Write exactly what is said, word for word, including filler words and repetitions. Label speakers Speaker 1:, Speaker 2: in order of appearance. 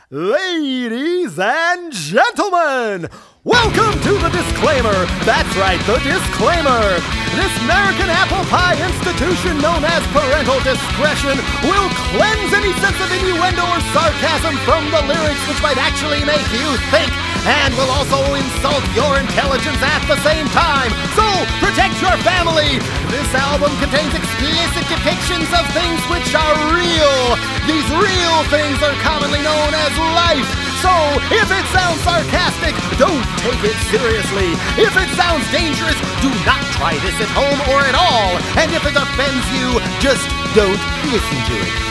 Speaker 1: Ladies and gentlemen, welcome to the disclaimer. That's right, the disclaimer. This American apple pie institution known as parental discretion will cleanse any sense of innuendo or sarcasm from the lyrics which might actually make you think, and will also insult your intelligence at the same time. So, protect your family. This album contains explicit depictions of things which are real. These real things are commonly known as life. So, if it sounds sarcastic, don't take it seriously. If it sounds dangerous, do not try this at home or at all. And if it offends you, just don't listen to it.